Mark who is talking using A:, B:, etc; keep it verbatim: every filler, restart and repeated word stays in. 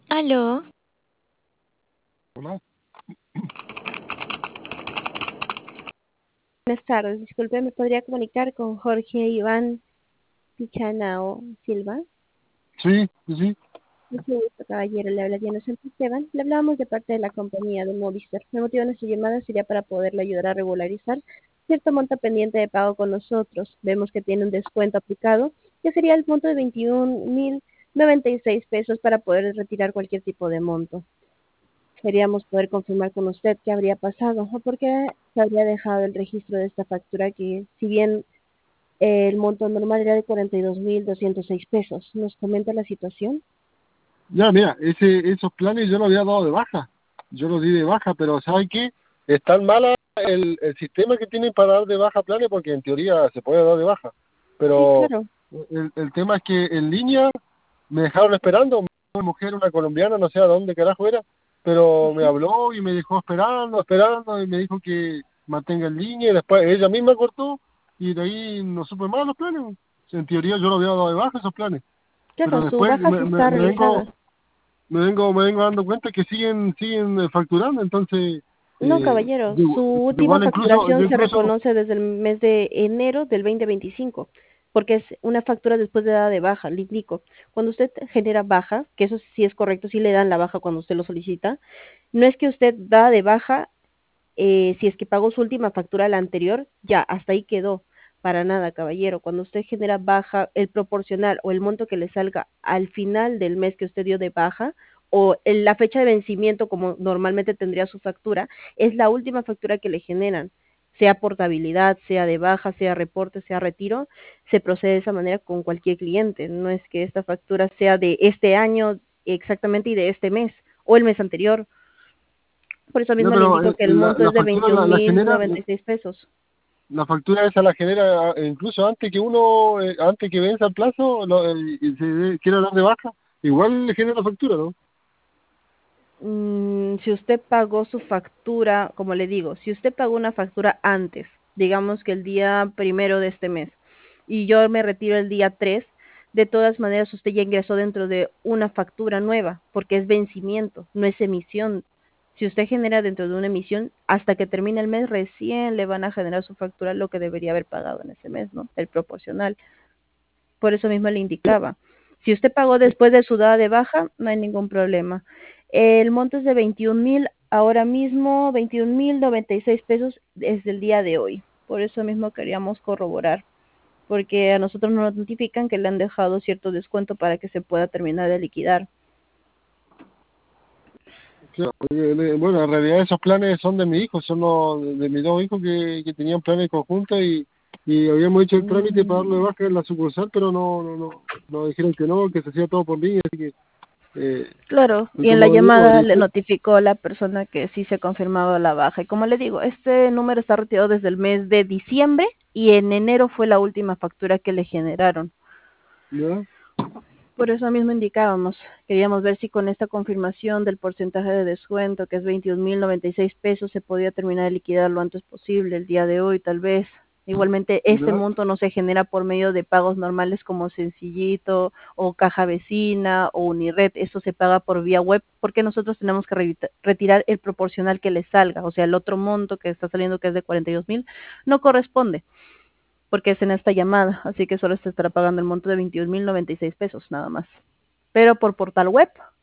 A: Aló,
B: Hola.
C: Buenas tardes, disculpe, ¿me podría comunicar con Jorge Iván Pichanao Silva?
B: Sí, sí, sí.
C: Mucho gusto, caballero, le habla Diana Santos Esteban. Le hablamos de parte de la compañía de Movistar. El motivo de nuestra llamada sería para poderle ayudar a regularizar cierto monto pendiente de pago con nosotros. Vemos que tiene un descuento aplicado, que sería el monto de veintiún mil noventa y seis pesos para poder retirar cualquier tipo de monto. Queríamos poder confirmar con usted qué habría pasado o por qué se habría dejado el registro de esta factura que, si bien el monto normal era de cuarenta y dos mil doscientos seis pesos. ¿Nos comenta la situación?
B: Ya, mira, ese, esos planes yo los había dado de baja. Yo los di de baja, pero ¿sabe qué? Es tan mala el, el sistema que tienen para dar de baja planes, porque en teoría se puede dar de baja.
C: Sí,
B: Pero
C: claro.
B: el, el tema es que en línea me dejaron esperando. Una mujer, una colombiana, no sé a dónde carajo era, pero me habló y me dejó esperando, esperando, y me dijo que mantenga en línea, y después ella misma cortó, y de ahí no supe más los planes. En teoría yo los había dado de baja esos planes, pero
C: Claro, su
B: después
C: baja
B: me,
C: sí
B: me,
C: está
B: me vengo
C: realizada.
B: me vengo me vengo dando cuenta que siguen siguen eh, facturando. Entonces
C: No,
B: eh,
C: caballero,
B: yo,
C: su
B: yo
C: última
B: igual incluso yo
C: facturación se
B: incluso
C: reconoce desde el mes de enero del dos mil veinticinco, porque es una factura después de dada de baja, le indico. Cuando usted genera baja, que eso sí es correcto, sí le dan la baja cuando usted lo solicita, no es que usted da de baja eh, si es que pagó su última factura la anterior, ya, hasta ahí quedó. Para nada, caballero. Cuando usted genera baja, el proporcional o el monto que le salga al final del mes que usted dio de baja, o en la fecha de vencimiento, como normalmente tendría su factura, es la última factura que le generan, sea portabilidad, sea de baja, sea reporte, sea retiro, se procede de esa manera con cualquier cliente. No es que esta factura sea de este año exactamente y de este mes, o el mes anterior. Por eso
B: ya,
C: mismo le
B: pero
C: indico
B: eh,
C: que el
B: la,
C: monto
B: la
C: es de
B: factura
C: veintiún
B: la, la
C: mil
B: genera
C: noventa y seis pesos.
B: la factura esa la genera eh, incluso antes que uno eh, antes que venza el plazo lo, eh, y se dé- quiera dar de baja, igual le genera la factura, ¿no?
C: Mm, si usted pagó su factura, como le digo, si usted pagó una factura antes, digamos que el día primero de este mes, y yo me retiro el día tres, de todas maneras usted ya ingresó dentro de una factura nueva, porque es vencimiento, no es emisión. Si usted genera dentro de una emisión, hasta que termine el mes, recién le van a generar su factura lo que debería haber pagado en ese mes, ¿no? El proporcional. Por eso mismo le indicaba. Si usted pagó después de su dada de baja, no hay ningún problema. El monto es de veintiún mil, ahora mismo veintiún mil noventa y seis pesos desde el día de hoy. Por eso mismo queríamos corroborar, porque a nosotros nos notifican que le han dejado cierto descuento para que se pueda terminar de liquidar.
B: Claro, porque, eh, bueno, en realidad esos planes son de mi hijo, son los de, de mis dos hijos que, que tenían planes conjuntos, y, y habíamos hecho el trámite para darlo de baja en la sucursal, pero no, no, no, nos dijeron que no, que se hacía todo por línea, así que, eh,
C: Claro,
B: y
C: y en la
B: como le digo,
C: llamada
B: y
C: le
B: usted-
C: notificó a la persona que sí se ha confirmado la baja. Y como le digo, este número está retirado desde el mes de diciembre y en enero fue la última factura que le generaron.
B: ¿ya?
C: Por eso mismo indicábamos, queríamos ver si con esta confirmación del porcentaje de descuento, que es veintiún mil noventa y seis pesos, se podía terminar de liquidar lo antes posible, el día de hoy tal vez. Igualmente, este
B: ¿Ya?
C: monto no se genera por medio de pagos normales como Sencillito o Caja Vecina o Unired, eso se paga por vía web porque nosotros tenemos que revita- retirar el proporcional que le salga, o sea, el otro monto que está saliendo que es de cuarenta y dos mil, no corresponde porque es en esta llamada, así que solo se estará pagando el monto de veintiún mil noventa y seis pesos nada más. Pero por portal web